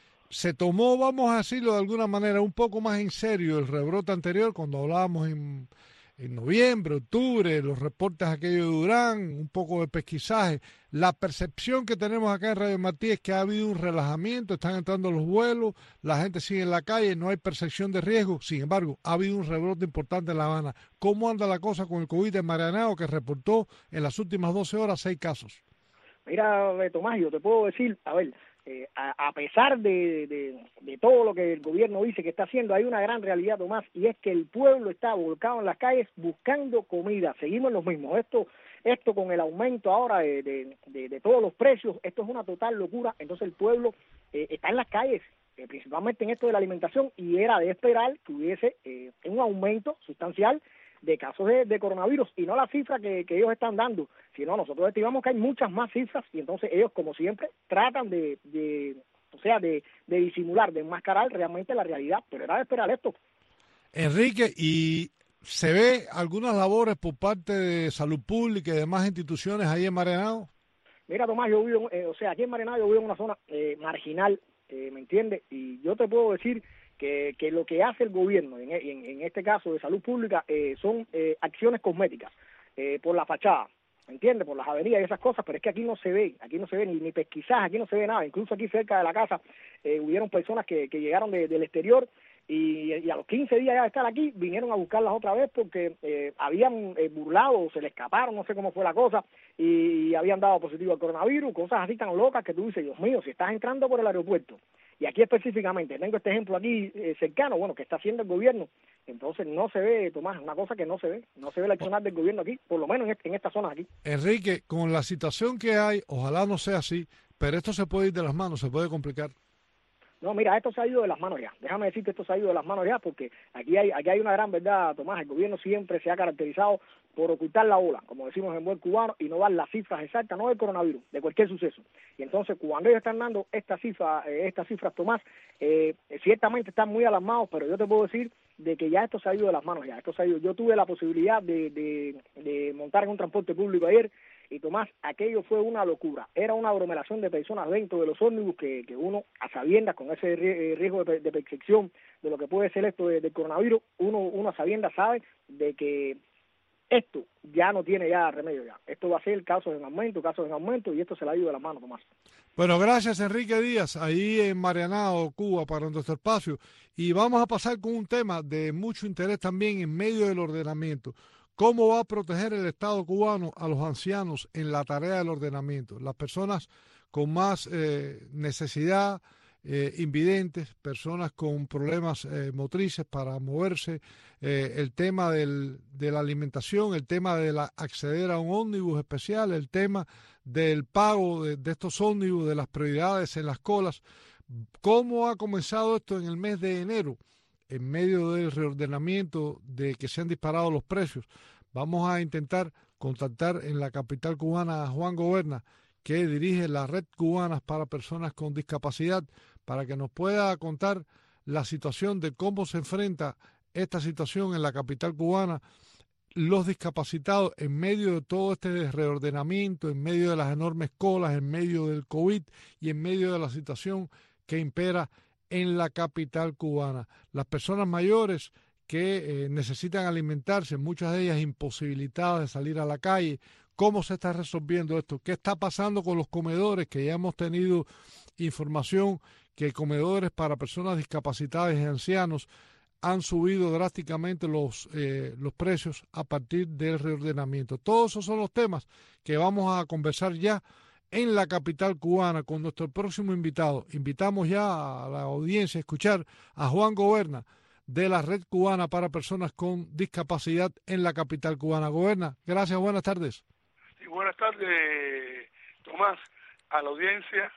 se tomó, vamos a decirlo de alguna manera, un poco más en serio el rebrote anterior, cuando hablábamos en, en noviembre, octubre, los reportes aquellos de Durán, un poco de pesquisaje. La percepción que tenemos acá en Radio Martí es que ha habido un relajamiento, están entrando los vuelos, la gente sigue en la calle, no hay percepción de riesgo. Sin embargo, ha habido un rebrote importante en La Habana. ¿Cómo anda la cosa con el COVID en Marianao, que reportó en las últimas doce horas seis casos? Mira, Tomás, yo te puedo decir, a ver, eh, a, a pesar de, de, de todo lo que el gobierno dice que está haciendo, hay una gran realidad, Tomás, y es que el pueblo está volcado en las calles buscando comida. Seguimos los mismos. Esto esto con el aumento ahora de, de, de, de todos los precios, esto es una total locura. Entonces el pueblo eh, está en las calles, eh, principalmente en esto de la alimentación, y era de esperar que hubiese eh, un aumento sustancial de casos de, de coronavirus, y no la cifra que, que ellos están dando, sino nosotros estimamos que hay muchas más cifras, y entonces ellos, como siempre, tratan de, de o sea, de, de disimular, de enmascarar realmente la realidad, pero era de esperar esto. Enrique, y ¿se ve algunas labores por parte de Salud Pública y demás instituciones ahí en Marianao? Mira, Tomás, yo vivo, eh, o sea, aquí en Marianao yo vivo en una zona eh, marginal, eh, ¿me entiendes? Y yo te puedo decir que, que lo que hace el gobierno, en, en, en este caso de Salud Pública, eh, son eh, acciones cosméticas, eh, por la fachada, ¿me entiendes? Por las avenidas y esas cosas, pero es que aquí no se ve, aquí no se ve ni, ni pesquisaje, aquí no se ve nada. Incluso aquí cerca de la casa eh, hubieron personas que, que llegaron de, del exterior, y, y a los quince días ya de estar aquí vinieron a buscarlas otra vez porque eh, habían eh, burlado, se le escaparon, no sé cómo fue la cosa, y, y habían dado positivo al coronavirus, cosas así tan locas que tú dices, Dios mío, si estás entrando por el aeropuerto, y aquí específicamente, tengo este ejemplo aquí eh, cercano, bueno, que está haciendo el gobierno, entonces no se ve, Tomás, una cosa que no se ve, no se ve el accionar del gobierno aquí, por lo menos en, este, en esta zona aquí. Enrique, con la situación que hay, ojalá no sea así, pero esto se puede ir de las manos, se puede complicar. No, mira, esto se ha ido de las manos ya. Déjame decir que esto se ha ido de las manos ya, porque aquí hay aquí hay una gran verdad, Tomás. El gobierno siempre se ha caracterizado por ocultar la ola, como decimos en buen cubano, y no dar las cifras exactas, no del coronavirus, de cualquier suceso. Y entonces, cuando ellos están dando estas cifras, eh, estas cifras, Tomás, eh, ciertamente están muy alarmados, pero yo te puedo decir de que ya esto se ha ido de las manos ya. Esto se ha ido. Yo tuve la posibilidad de, de, de montar en un transporte público ayer, y Tomás, aquello fue una locura. Era una aglomeración de personas dentro de los ómnibus que, que uno, a sabiendas, con ese riesgo de, de percepción de lo que puede ser esto del de coronavirus, uno, uno a sabiendas sabe de que esto ya no tiene ya remedio ya. Esto va a ser casos en aumento, casos en aumento, y esto se le ha ido de las manos, Tomás. Bueno, gracias Enrique Díaz, ahí en Marianao, Cuba, para nuestro espacio. Y vamos a pasar con un tema de mucho interés también en medio del ordenamiento. ¿Cómo va a proteger el Estado cubano a los ancianos en la tarea del ordenamiento? Las personas con más eh, necesidad, eh, invidentes, personas con problemas eh, motrices para moverse, eh, el tema del, de la alimentación, el tema de la, acceder a un ómnibus especial, el tema del pago de, de estos ómnibus, de las prioridades en las colas. ¿Cómo ha comenzado esto en el mes de enero? En medio del reordenamiento de que se han disparado los precios. Vamos a intentar contactar en la capital cubana a Juan Goberna, que dirige la Red Cubana para Personas con Discapacidad, para que nos pueda contar la situación de cómo se enfrenta esta situación en la capital cubana, los discapacitados en medio de todo este reordenamiento, en medio de las enormes colas, en medio del COVID y en medio de la situación que impera en la capital cubana. Las personas mayores que eh, necesitan alimentarse, muchas de ellas imposibilitadas de salir a la calle. ¿Cómo se está resolviendo esto? ¿Qué está pasando con los comedores? Que ya hemos tenido información que comedores para personas discapacitadas y ancianos han subido drásticamente los, eh, los precios a partir del reordenamiento. Todos esos son los temas que vamos a conversar ya en la capital cubana con nuestro próximo invitado. Invitamos ya a la audiencia a escuchar a Juan Goberna de la Red Cubana para Personas con Discapacidad en la capital cubana. Goberna, gracias, buenas tardes. Sí, buenas tardes, Tomás. A la audiencia,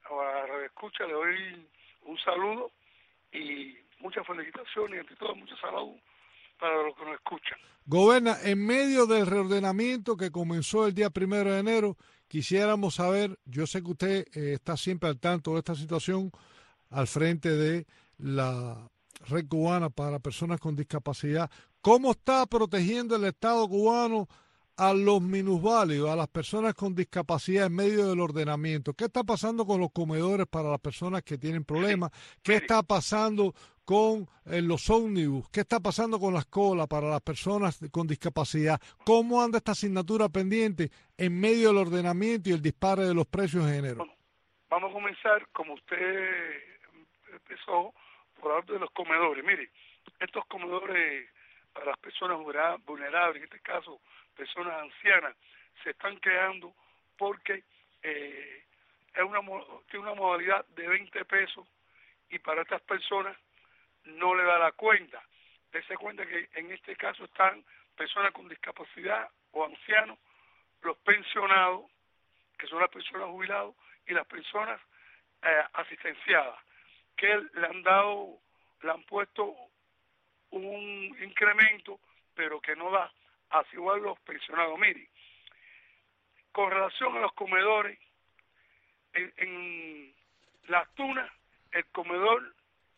a la escucha, le doy un saludo y muchas felicitaciones y ante todo mucha salud para los que nos escuchan. Goberna, en medio del reordenamiento que comenzó el día primero de enero, quisiéramos saber, yo sé que usted eh, está siempre al tanto de esta situación al frente de la Red Cubana para Personas con Discapacidad, ¿Cómo está protegiendo el Estado cubano a los minusválidos, a las personas con discapacidad en medio del ordenamiento? ¿Qué está pasando con los comedores para las personas que tienen problemas? ¿Qué está pasando con eh, los ómnibus? ¿Qué está pasando con las colas para las personas con discapacidad? ¿Cómo anda esta asignatura pendiente en medio del ordenamiento y el disparo de los precios en enero? Vamos a comenzar, como usted empezó, por hablar de los comedores. Mire, estos comedores para las personas vulnerables, en este caso personas ancianas, se están creando porque eh, es una, tiene una modalidad de veinte pesos y para estas personas no le da la cuenta. Dese cuenta que en este caso están personas con discapacidad o ancianos, los pensionados, que son las personas jubiladas, y las personas eh, asistenciadas, que le han dado, le han puesto un incremento, pero que no da, así igual los pensionados. Mire, con relación a los comedores, en, en Las Tunas, el comedor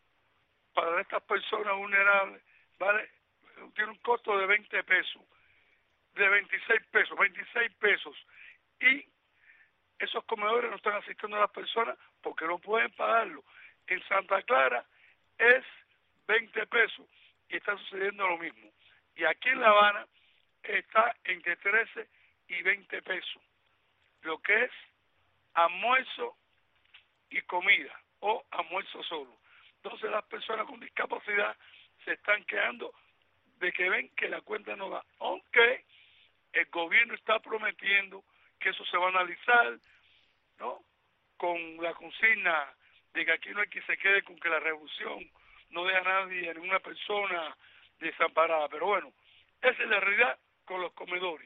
para estas personas vulnerables vale, tiene un costo de veinte pesos, de veintiséis pesos, veintiséis pesos, y esos comedores no están asistiendo a las personas porque no pueden pagarlo. En Santa Clara es veinte pesos y está sucediendo lo mismo. Y aquí en La Habana está entre trece y veinte pesos, lo que es almuerzo y comida o almuerzo solo. Entonces las personas con discapacidad se están quedando de que ven que la cuenta no da, aunque el gobierno está prometiendo que eso se va a analizar, ¿no? Con la consigna de que aquí no hay que se quede con que la revolución no deja a nadie, a ninguna persona desamparada. Pero bueno, esa es la realidad con los comedores.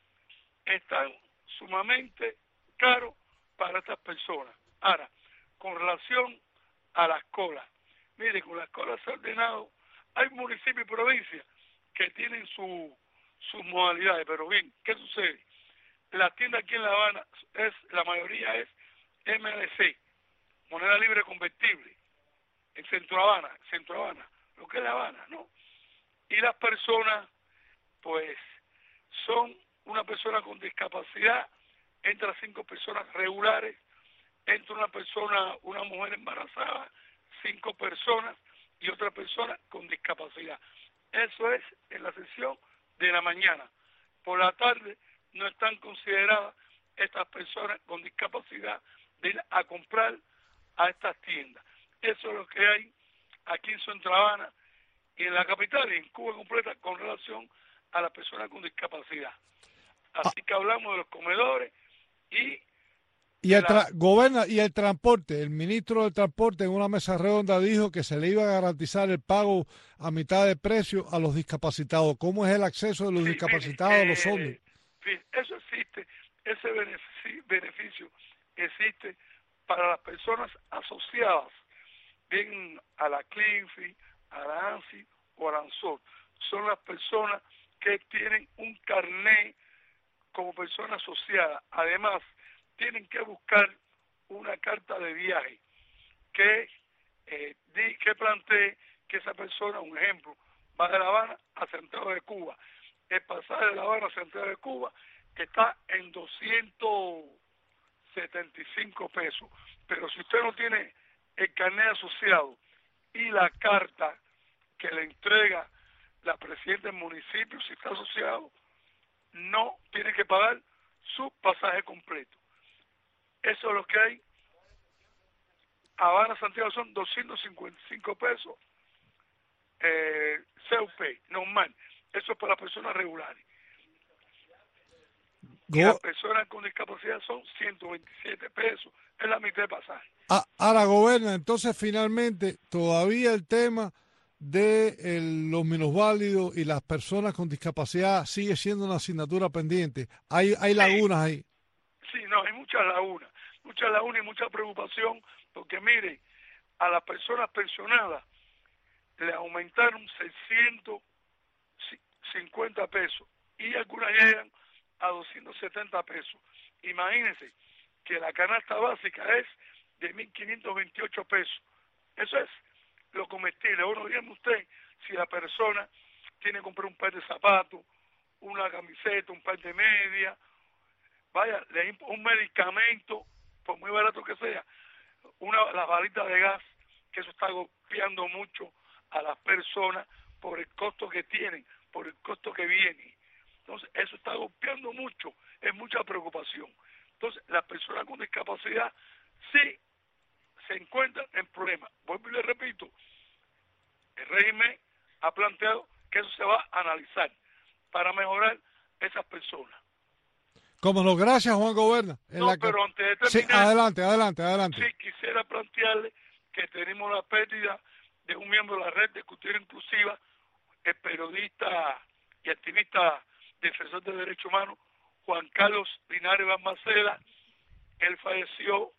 Están sumamente caros para estas personas. Ahora, con relación a las colas, mire, con las colas se ha ordenado, hay municipios y provincias que tienen su, sus modalidades, pero bien, ¿qué sucede? La tienda aquí en La Habana, es la mayoría es M L C, moneda libre convertible, en Centro Habana, Centro Habana, lo que es La Habana, ¿no? Y las personas, pues, son una persona con discapacidad, entra cinco personas regulares, entra una persona, una mujer embarazada, cinco personas y otra persona con discapacidad. Eso es en la sesión de la mañana. Por la tarde no están consideradas estas personas con discapacidad de ir a comprar a estas tiendas. Eso es lo que hay aquí en Centro Habana y en la capital y en Cuba completa con relación a las personas con discapacidad. Así que hablamos de los comedores y Y el, tra goberna, y el transporte, el ministro del transporte en una mesa redonda dijo que se le iba a garantizar el pago a mitad de precio a los discapacitados. ¿Cómo es el acceso de los sí, discapacitados mire, a los ómnibus? Eh, eso existe, ese beneficio, beneficio existe para las personas asociadas, bien a la CLINFI, a la ANSI o a la ANSOR. Son las personas que tienen un carnet como persona asociada. Además, tienen que buscar una carta de viaje que eh, di, que plantee que esa persona, un ejemplo, va de La Habana a Santiago de Cuba. El pasaje de La Habana a Santiago de Cuba está en doscientos setenta y cinco pesos. Pero si usted no tiene el carnet asociado y la carta que le entrega la presidenta del municipio, si está asociado, no tiene que pagar su pasaje completo. Eso es lo que hay. Habana Santiago son doscientos cincuenta y cinco pesos. Eh, C U P, normal. Eso es para las personas regulares. Go y las personas con discapacidad son ciento veintisiete pesos. Es la mitad de pasaje. Ah, ahora, gobierna, entonces finalmente todavía el tema de el, los minusválidos y las personas con discapacidad sigue siendo una asignatura pendiente. Hay, hay lagunas sí. ahí. Sí, no, hay muchas lagunas. Muchas lagunas y mucha preocupación, porque mire, a las personas pensionadas le aumentaron seiscientos cincuenta pesos y algunas llegan a doscientos setenta pesos. Imagínense que la canasta básica es de mil quinientos veintiocho pesos. Eso es lo comestible. Bueno, dígame usted si la persona tiene que comprar un par de zapatos, una camiseta, un par de medias, vaya, un medicamento, por muy barato que sea, una las balitas de gas, que eso está golpeando mucho a las personas por el costo que tienen, por el costo que viene. Entonces, eso está golpeando mucho, es mucha preocupación. Entonces, las personas con discapacidad sí se encuentran en problemas. Vuelvo y le repito, el régimen ha planteado que eso se va a analizar para mejorar esas personas. Cómo no, gracias Juan Goberna. En no, la pero que... antes de terminar, sí, adelante, adelante, adelante. Sí, quisiera plantearle que tenemos la pérdida de un miembro de la Red de Cultura Inclusiva, el periodista y activista defensor de derechos humanos, Juan Carlos Linares Balmaceda. Él falleció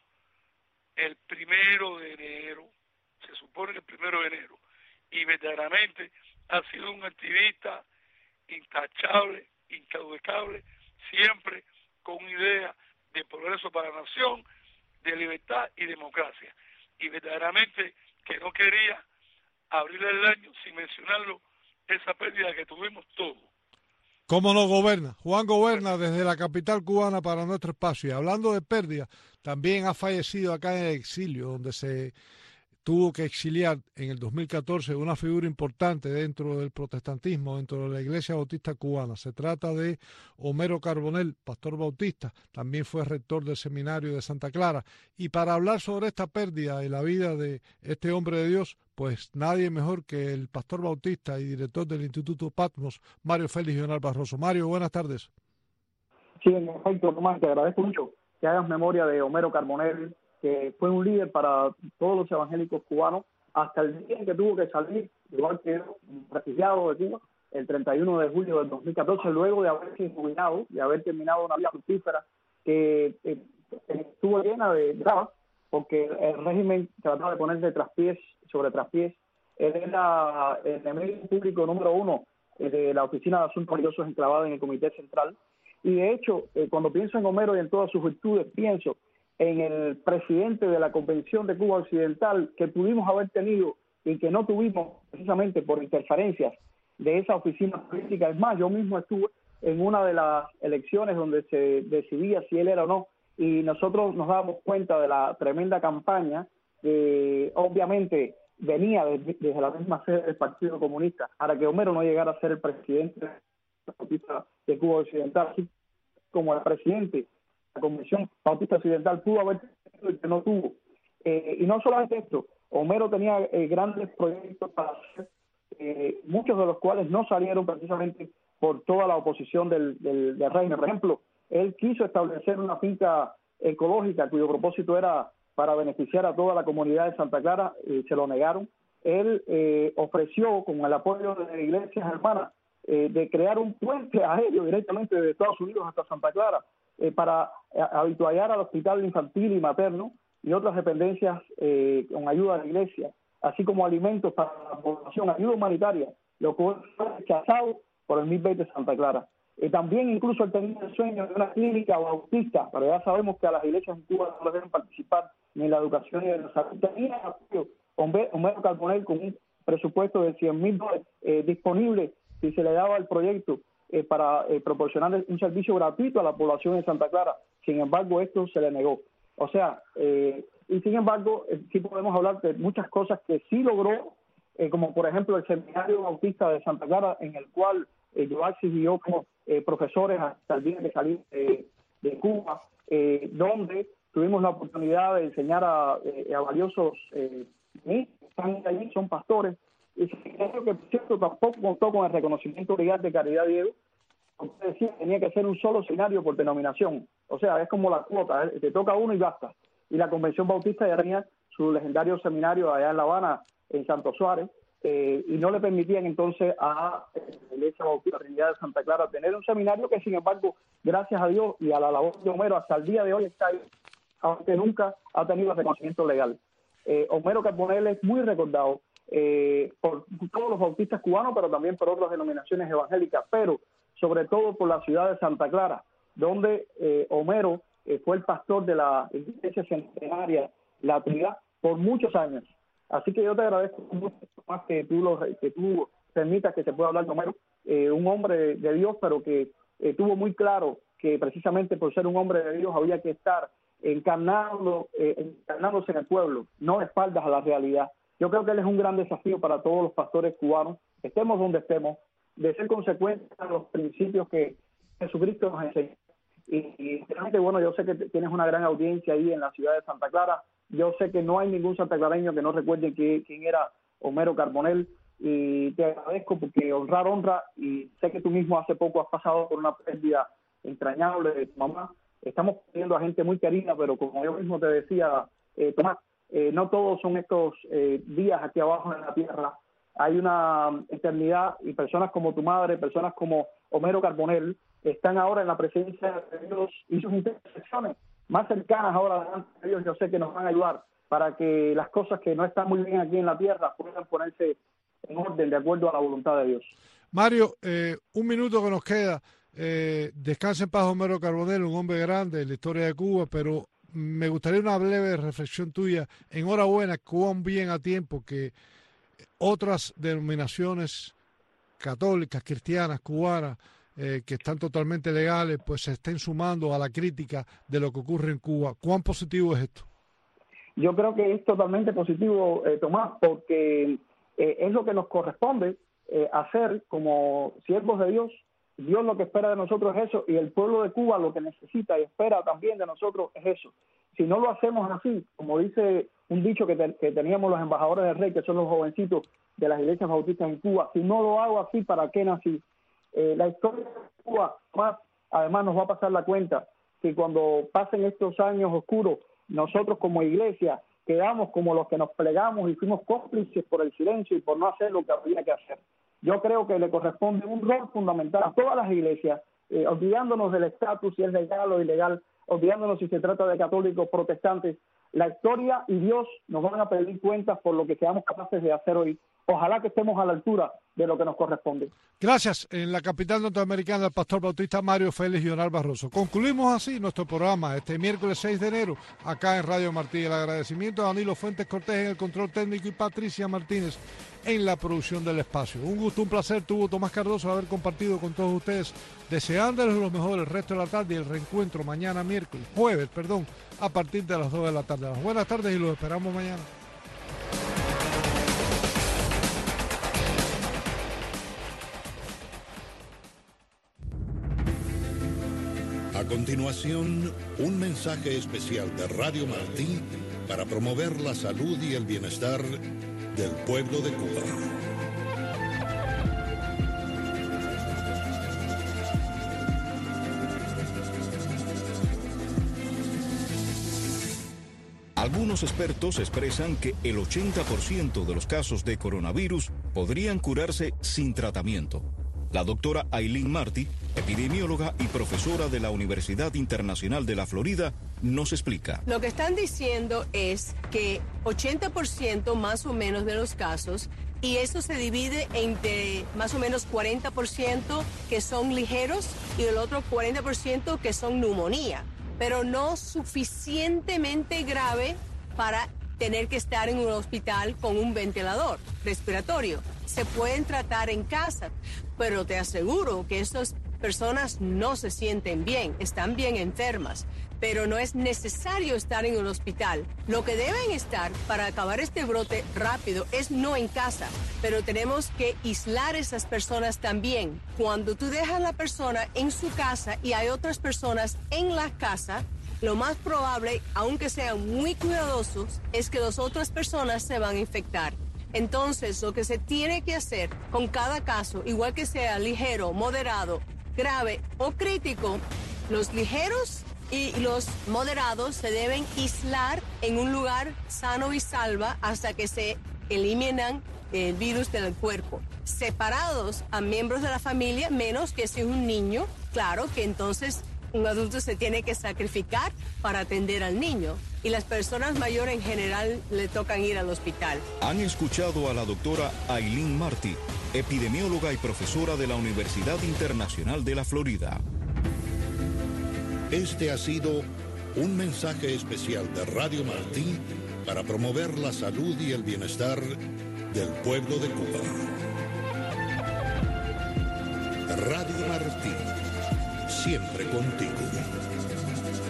el primero de enero, se supone que el primero de enero, y verdaderamente ha sido un activista intachable, incaudecable, siempre con idea de progreso para la nación, de libertad y democracia. Y verdaderamente que no quería abrir el año sin mencionarlo, esa pérdida que tuvimos todos. ¿Cómo no, Goberna? Juan Goberna desde la capital cubana para nuestro espacio. Y hablando de pérdida, también ha fallecido acá en el exilio, donde se tuvo que exiliar en el dos mil catorce una figura importante dentro del protestantismo, dentro de la Iglesia Bautista cubana. Se trata de Homero Carbonell, pastor bautista, también fue rector del seminario de Santa Clara. Y para hablar sobre esta pérdida y la vida de este hombre de Dios, pues nadie mejor que el pastor bautista y director del Instituto Patmos, Mario Félix Leonel Barroso. Mario, buenas tardes. Sí, en efecto, Tomás, te agradezco mucho que hagas memoria de Homero Carbonell, que fue un líder para todos los evangélicos cubanos, hasta el día en que tuvo que salir, igual que yo, refugiado de Cuba, el treinta y uno de julio del dos mil catorce, luego de haberse jubilado, de haber terminado una vida fructífera que eh, estuvo llena de trabas, porque el régimen trataba de poner de traspiés sobre traspiés. Él era el enemigo público número uno de la Oficina de Asuntos Religiosos enclavada en el Comité Central, y de hecho, eh, cuando pienso en Homero y en todas sus virtudes, pienso en el presidente de la Convención de Cuba Occidental que pudimos haber tenido y que no tuvimos precisamente por interferencias de esa oficina política. Es más, yo mismo estuve en una de las elecciones donde se decidía si él era o no, y nosotros nos dábamos cuenta de la tremenda campaña que obviamente venía desde, desde la misma sede del Partido Comunista para que Homero no llegara a ser el presidente de la Convención de Cuba Occidental, así como el presidente la Convención Bautista Occidental pudo haber tenido y que no tuvo. Eh, y no solamente esto, Homero tenía eh, grandes proyectos para hacer, eh, muchos de los cuales no salieron precisamente por toda la oposición del, del, del régimen. Por ejemplo, él quiso establecer una finca ecológica cuyo propósito era para beneficiar a toda la comunidad de Santa Clara, y se lo negaron. Él eh, ofreció, con el apoyo de iglesias hermanas, eh, de crear un puente aéreo directamente desde Estados Unidos hasta Santa Clara, Eh, para habituallar al hospital infantil y materno y otras dependencias eh, con ayuda de la iglesia, así como alimentos para la población, ayuda humanitaria, lo cual fue rechazado por el M I B de Santa Clara. Eh, también incluso él tenía el sueño de una clínica bautista, pero ya sabemos que a las iglesias en Cuba no les deben participar ni en la educación ni en la salud. Tenía apoyo Homero Carbonell con un presupuesto de cien mil dólares eh, disponible si se le daba el proyecto Eh, para eh, proporcionar un servicio gratuito a la población de Santa Clara. Sin embargo, esto se le negó. O sea, eh, y sin embargo, eh, sí podemos hablar de muchas cosas que sí logró, eh, como por ejemplo el Seminario Bautista de Santa Clara, en el cual eh, Joaxis y yo como eh, profesores hasta el día de salir eh, de Cuba, eh, donde tuvimos la oportunidad de enseñar a, eh, a valiosos eh, que están allí, son pastores. Y creo que, por cierto, tampoco contó con el reconocimiento legal de Caridad Diego. Como decía, tenía que ser un solo seminario por denominación. O sea, es como la cuota, ¿eh? Te toca uno y basta. Y la Convención Bautista ya tenía su legendario seminario allá en La Habana, en Santo Suárez, eh, y no le permitían entonces a la Iglesia Bautista Trinidad de Santa Clara tener un seminario que, sin embargo, gracias a Dios y a la labor de Homero, hasta el día de hoy está ahí, aunque nunca ha tenido reconocimiento legal. Eh, Homero Carbonell es muy recordado Eh, por todos los bautistas cubanos, pero también por otras denominaciones evangélicas, pero sobre todo por la ciudad de Santa Clara, donde eh, Homero eh, fue el pastor de la iglesia centenaria, la Trinidad, por muchos años. Así que yo te agradezco mucho más que tú, lo, que tú permita que se pueda hablar de Homero, eh, un hombre de, de Dios, pero que eh, tuvo muy claro que precisamente por ser un hombre de Dios había que estar encarnado, eh, encarnándose en el pueblo, no de espaldas a la realidad. Yo creo que él es un gran desafío para todos los pastores cubanos, estemos donde estemos, de ser consecuentes a los principios que Jesucristo nos enseñó. Y, y realmente, bueno, yo sé que tienes una gran audiencia ahí en la ciudad de Santa Clara. Yo sé que no hay ningún santaclareño que no recuerde que, quién era Homero Carbonell, y te agradezco porque honrar honra, y sé que tú mismo hace poco has pasado por una pérdida entrañable de tu mamá. Estamos pidiendo a gente muy querida, pero como yo mismo te decía, eh, Tomás, eh, no todos son estos eh, días aquí abajo en la tierra. Hay una eternidad, y personas como tu madre, personas como Homero Carbonell, están ahora en la presencia de Dios, y sus intercesiones más cercanas ahora delante de Dios, yo sé que nos van a ayudar para que las cosas que no están muy bien aquí en la tierra puedan ponerse en orden de acuerdo a la voluntad de Dios. Mario, eh, un minuto que nos queda. Eh, descansa en paz Homero Carbonell, un hombre grande en la historia de Cuba, pero me gustaría una breve reflexión tuya. Enhorabuena, Cuba bien a tiempo que otras denominaciones católicas, cristianas, cubanas, eh, que están totalmente legales, pues se estén sumando a la crítica de lo que ocurre en Cuba. ¿Cuán positivo es esto? Yo creo que es totalmente positivo, eh, Tomás, porque eh, es lo que nos corresponde eh, hacer como siervos de Dios. Dios lo que espera de nosotros es eso, y el pueblo de Cuba lo que necesita y espera también de nosotros es eso. Si no lo hacemos así, como dice un dicho que, te, que teníamos los embajadores del rey, que son los jovencitos de las iglesias bautistas en Cuba, si no lo hago así, ¿para qué nací? Eh, la historia de Cuba, más, además nos va a pasar la cuenta que cuando pasen estos años oscuros, nosotros como iglesia quedamos como los que nos plegamos y fuimos cómplices por el silencio y por no hacer lo que había que hacer. Yo creo que le corresponde un rol fundamental a todas las iglesias, eh, olvidándonos del estatus, si es legal o ilegal, olvidándonos si se trata de católicos, protestantes. La historia y Dios nos van a pedir cuentas por lo que seamos capaces de hacer hoy. Ojalá que estemos a la altura de lo que nos corresponde. Gracias. En la capital norteamericana, el pastor bautista Mario Félix Leonard Barroso. Concluimos así nuestro programa este miércoles seis de enero, acá en Radio Martí. El agradecimiento a Danilo Fuentes Cortés en el control técnico y Patricia Martínez en la producción del espacio. Un gusto, un placer tuvo Tomás Cardoso haber compartido con todos ustedes, deseándoles lo mejor el resto de la tarde y el reencuentro mañana miércoles, jueves, perdón, a partir de las dos de la tarde. Buenas tardes y los esperamos mañana. A continuación, un mensaje especial de Radio Martí para promover la salud y el bienestar del pueblo de Cuba. Algunos expertos expresan que el ochenta por ciento de los casos de coronavirus podrían curarse sin tratamiento. La doctora Aileen Martí, epidemióloga y profesora de la Universidad Internacional de la Florida, nos explica. Lo que están diciendo es que ochenta por ciento más o menos de los casos, y eso se divide entre más o menos cuarenta por ciento que son ligeros y el otro cuarenta por ciento que son neumonía, pero no suficientemente grave para tener que estar en un hospital con un ventilador respiratorio. Se pueden tratar en casa, pero te aseguro que estas personas no se sienten bien, están bien enfermas, pero no es necesario estar en un hospital. Lo que deben estar para acabar este brote rápido es no en casa, pero tenemos que aislar a esas personas también. Cuando tú dejas a la persona en su casa y hay otras personas en la casa, lo más probable, aunque sean muy cuidadosos, es que las otras personas se van a infectar. Entonces, lo que se tiene que hacer con cada caso, igual que sea ligero, moderado, grave o crítico, los ligeros y los moderados se deben aislar en un lugar sano y salva hasta que se eliminan el virus del cuerpo. Separados a miembros de la familia, menos que si es un niño, claro que entonces un adulto se tiene que sacrificar para atender al niño, y las personas mayores en general le tocan ir al hospital. Han escuchado a la doctora Aileen Martí, epidemióloga y profesora de la Universidad Internacional de la Florida. Este ha sido un mensaje especial de Radio Martí para promover la salud y el bienestar del pueblo de Cuba. Radio Martí, siempre contigo.